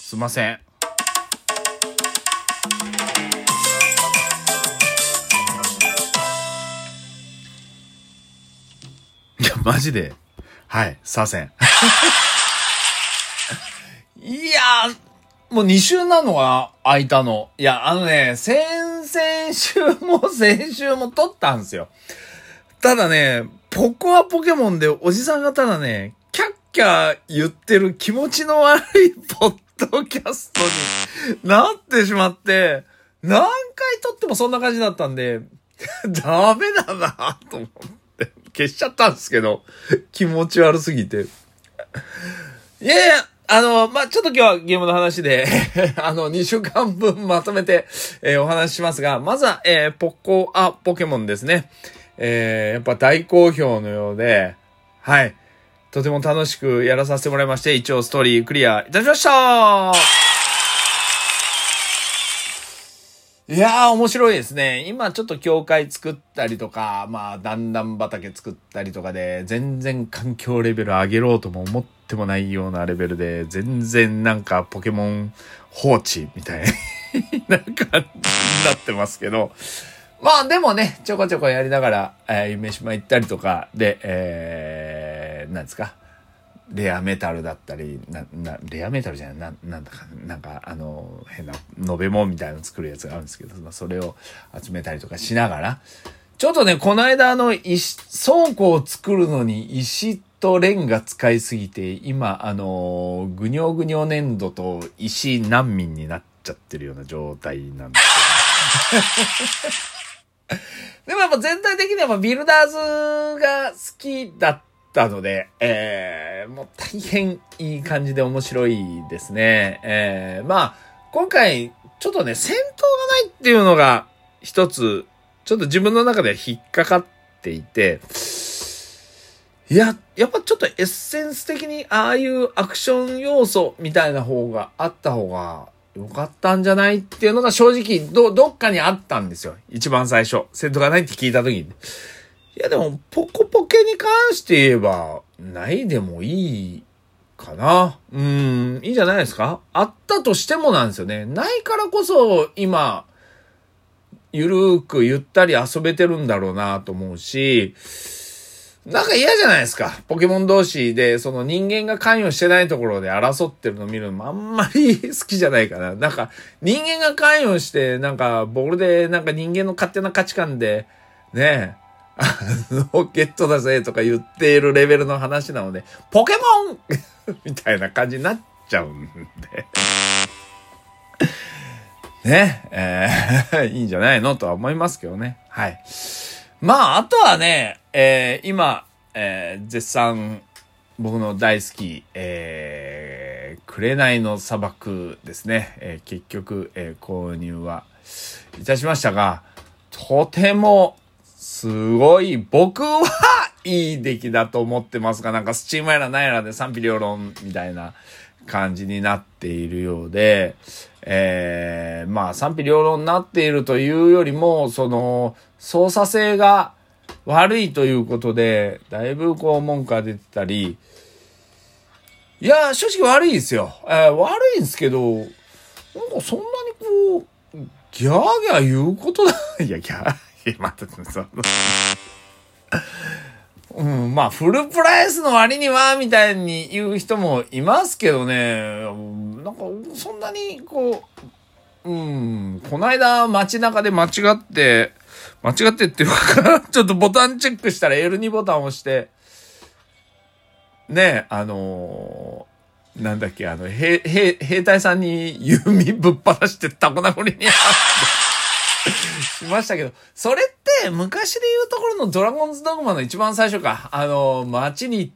すいません。いや、マジで。はい、左遷。いやー、もう2週なのは空いたの。いや、先々週も先週も撮ったんですよ。ただね、ポコアポケモンでおじさんがただね、キャッキャ言ってる気持ちの悪いポッドキャストになってしまって、何回撮ってもそんな感じだったんで、ダメだなと思って消しちゃったんですけど、気持ち悪すぎて。いやいや、ちょっと今日はゲームの話で、2週間分まとめて、お話ししますが、まずは、ポコアポケモンですね。やっぱ大好評のようで、はい。とても楽しくやらさせてもらいまして、一応ストーリークリアいたしました。いやー、面白いですね。今ちょっと教会作ったりとか、段々畑作ったりとかで、全然環境レベル上げろうとも思ってもないようなレベルで、全然なんかポケモン放置みたいな感じになってますけど、でもね、ちょこちょこやりながら、夢島行ったりとかで、なんですか、レアメタルだったり、レアメタルじゃない、なんだか、変な、延べ物みたいなの作るやつがあるんですけど、それを集めたりとかしながら、ちょっとね、この間倉庫を作るのに石とレンガ使いすぎて、今、ぐにょぐにょ粘土と石難民になっちゃってるような状態なんですよね。でもやっぱ全体的にはビルダーズが好きだったので、もう大変いい感じで面白いですね。今回ちょっとね、戦闘がないっていうのが一つちょっと自分の中で引っかかっていて、やっぱちょっとエッセンス的にああいうアクション要素みたいな方があった方がよかったんじゃないっていうのが正直どっかにあったんですよ。一番最初。戦闘がないって聞いた時に。いやでも、ポコポケに関して言えば、ないでもいいかな。いいんじゃないですか？あったとしてもなんですよね。ないからこそ、今、ゆるーくゆったり遊べてるんだろうなと思うし、なんか嫌じゃないですか。ポケモン同士で、その人間が関与してないところで争ってるの見るのもあんまり好きじゃないかな。なんか、人間が関与して、なんか、ボールで、なんか人間の勝手な価値観で、ねゲットだぜとか言っているレベルの話なので、ポケモンみたいな感じになっちゃうんで。ね、いいんじゃないのとは思いますけどね。はい。あとはね、今、絶賛僕の大好き、紅の砂漠ですね。結局、購入はいたしましたが、とてもすごい僕はいい出来だと思ってますが、なんかスチームやらなんやらで賛否両論みたいな感じになっているようで、賛否両論になっているというよりも、その操作性が悪いということで、だいぶ文句が出てたり、いや、正直悪いですよ。悪いんですけど、なんかそんなにギャーギャー言うことだ。いや、ギャー、待ってそのフルプライスの割には、みたいに言う人もいますけどね、なんか、そんなにこの間街中で間違ってっていうか、ちょっとボタンチェックしたら L2 ボタンを押して、ね、なんだっけ、兵隊さんに弓ぶっ放してタコ殴りにしましたけど、それって昔で言うところのドラゴンズドグマの一番最初か。街に行って、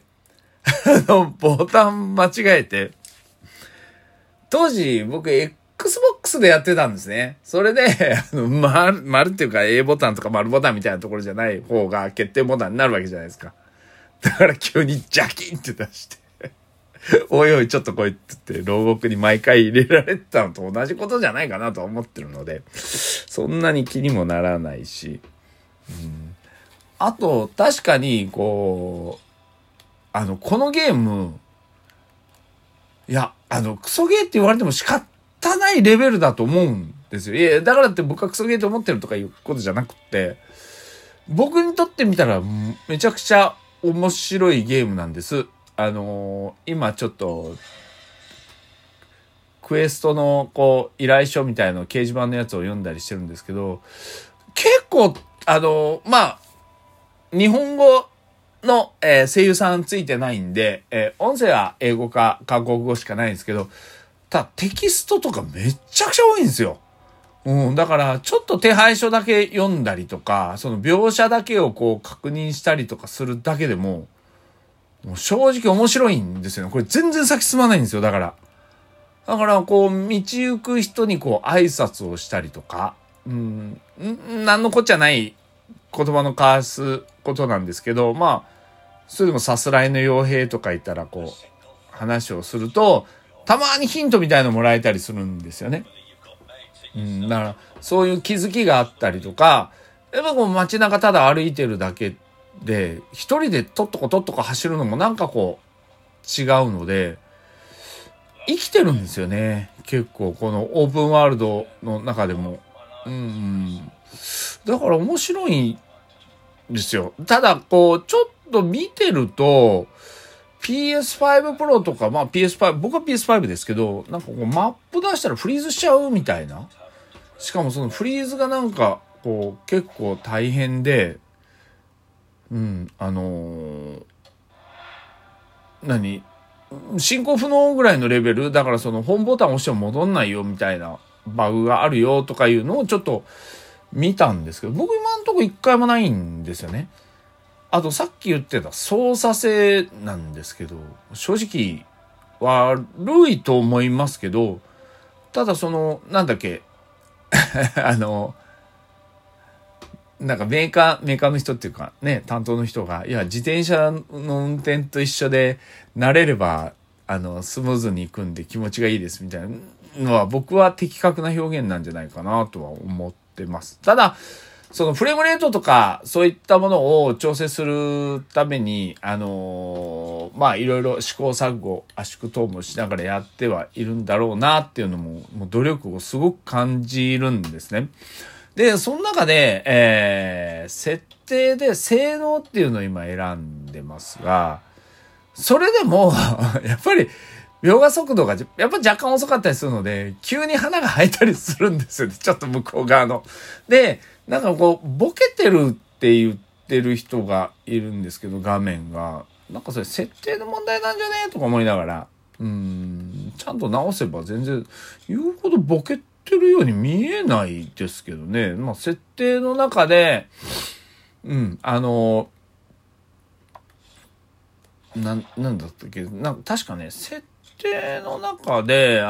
ボタン間違えて、当時僕 Xbox でやってたんですね。それで、丸っていうか A ボタンとか丸ボタンみたいなところじゃない方が決定ボタンになるわけじゃないですか。だから急にジャキンって出して、おいおいちょっと来いって言って牢獄に毎回入れられてたのと同じことじゃないかなと思ってるので、そんなに気にもならないし、あと確かにこのゲームいや、クソゲーって言われても仕方ないレベルだと思うんですよ。いや、だからって僕はクソゲーと思ってるとかいうことじゃなくって、僕にとってみたらめちゃくちゃ面白いゲームなんです。今ちょっと、クエストのこう依頼書みたいな掲示板のやつを読んだりしてるんですけど、結構日本語の、声優さんついてないんで、音声は英語か韓国語しかないんですけど、ただテキストとかめっちゃくちゃ多いんですよ。だからちょっと手配書だけ読んだりとか、その描写だけをこう確認したりとかするだけでもう正直面白いんですよね。これ全然先進まないんですよ。だからこう道行く人にこう挨拶をしたりとか、何のこっちゃない言葉の交わすことなんですけど、それでもさすらいの傭兵とかいたらこう話をすると、たまにヒントみたいのもらえたりするんですよね。だからそういう気づきがあったりとか、やっぱこう街中ただ歩いてるだけで、一人でとっとこ走るのもなんかこう違うので、生きてるんですよね。結構このオープンワールドの中でも。だから面白いんですよ。ただこうちょっと見てると PS5 Pro とかPS5、僕は PS5 ですけど、なんかこうマップ出したらフリーズしちゃうみたいな。しかもそのフリーズがなんかこう結構大変で、進行不能ぐらいのレベルだから、そのホームボタン押しても戻んないよみたいなバグがあるよとかいうのをちょっと見たんですけど、僕今んとこ一回もないんですよね。あとさっき言ってた操作性なんですけど、正直悪いと思いますけど、ただそのなんだっけなんかメーカーの人っていうかね、担当の人が、いや、自転車の運転と一緒で慣れれば、スムーズに行くんで気持ちがいいですみたいなのは、僕は的確な表現なんじゃないかなとは思ってます。ただ、そのフレームレートとか、そういったものを調整するために、いろいろ試行錯誤、圧縮等もしながらやってはいるんだろうなっていうのも、もう努力をすごく感じるんですね。で、その中で、設定で性能っていうのを今選んでますが、それでも、やっぱり、描画速度がやっぱ若干遅かったりするので、急に花が生えたりするんですよね。ちょっと向こう側の。で、なんかこう、ボケてるって言ってる人がいるんですけど、画面が。なんかそれ設定の問題なんじゃねえとか思いながら、ちゃんと直せば全然言うほどボケてるように見えないですけどね。設定の中で、なんだったっけ、確かね、設定の中で、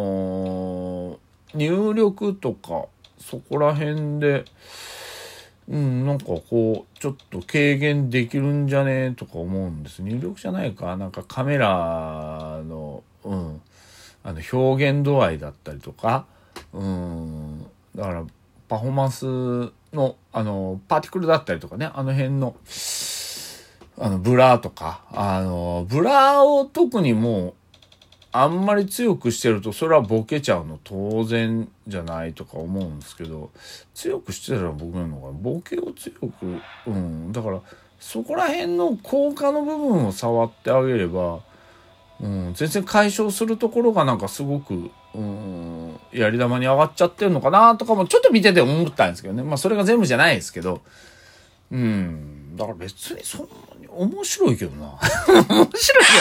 入力とか、そこら辺で、なんかこう、ちょっと軽減できるんじゃねとか思うんです。入力じゃないか、なんかカメラの、表現度合いだったりとか、だから、パフォーマンスの、パーティクルだったりとかね、あの辺の、ブラとか、ブラを特にもう、あんまり強くしてると、それはボケちゃうの当然じゃないとか思うんですけど、強くしてたら僕なのかな、ボケを強く、だから、そこら辺の効果の部分を触ってあげれば、全然解消するところがなんかすごく、やり玉に上がっちゃってるのかなとかもちょっと見てて思ったんですけどね。それが全部じゃないですけど、だから別にそんなに面白いけどな。面白いけど。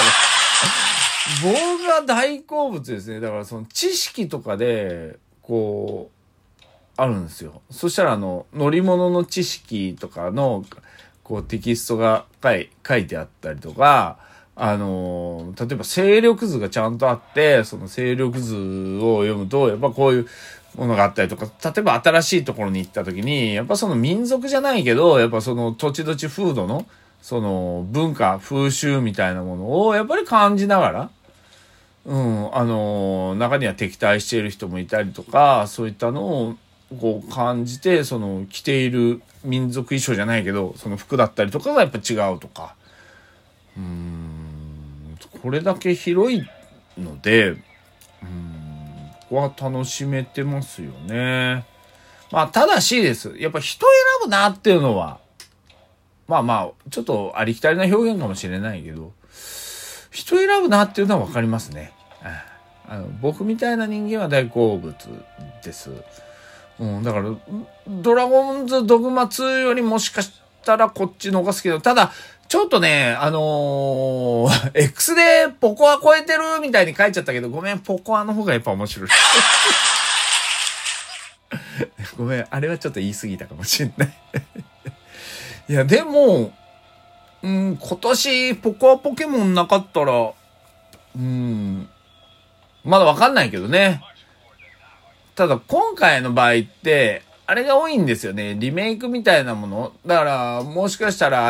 僕が大好物ですね。だからその知識とかで、こう、あるんですよ。そしたら乗り物の知識とかの、こうテキストが書いてあったりとか、例えば勢力図がちゃんとあって、その勢力図を読むと、やっぱこういうものがあったりとか、例えば新しいところに行った時に、やっぱその民族じゃないけど、やっぱその土地土地風土の、その文化、風習みたいなものをやっぱり感じながら、中には敵対している人もいたりとか、そういったのをこう感じて、その着ている民族衣装じゃないけど、その服だったりとかがやっぱ違うとか、これだけ広いので、ここは楽しめてますよね。まあ、ただしです。やっぱ人選ぶなっていうのは、まあまあ、ちょっとありきたりな表現かもしれないけど、人選ぶなっていうのはわかりますね。僕みたいな人間は大好物です。だから、ドラゴンズドグマ2よりもしかしたらこっちの方が好きだ。ただ、ちょっとね、X でポコア超えてるみたいに書いちゃったけど、ごめん、ポコアの方がやっぱ面白い。ごめん、あれはちょっと言い過ぎたかもしれない。いや、でも、今年ポコアポケモンなかったら、まだわかんないけどね。ただ今回の場合って、あれが多いんですよね。リメイクみたいなもの。だから、もしかしたら、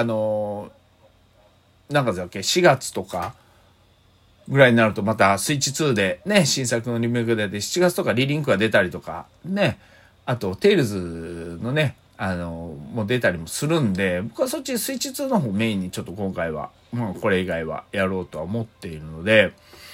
なんかだっけ、4月とかぐらいになるとまたスイッチ2でね、新作のリメイクで出て、7月とかリリンクが出たりとか、ね。あと、テイルズのね、もう出たりもするんで、僕はそっちスイッチ2の方メインにちょっと今回は、これ以外はやろうとは思っているので、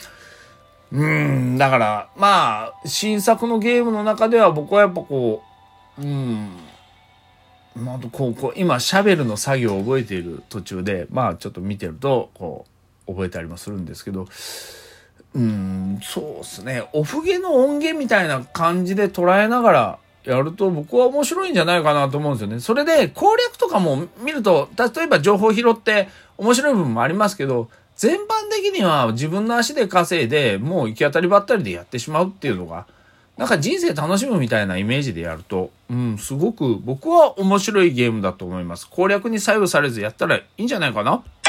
だから、まあ、新作のゲームの中では僕はやっぱこう、まあ、今、シャベルの作業を覚えている途中で、まあ、ちょっと見てると、覚えたりもするんですけど、そうですね。オフゲの音源みたいな感じで捉えながらやると僕は面白いんじゃないかなと思うんですよね。それで攻略とかも見ると、例えば情報拾って面白い部分もありますけど、全般的には自分の足で稼いで、もう行き当たりばったりでやってしまうっていうのが、なんか人生楽しむみたいなイメージでやると、すごく僕は面白いゲームだと思います。攻略に左右されずやったらいいんじゃないかな。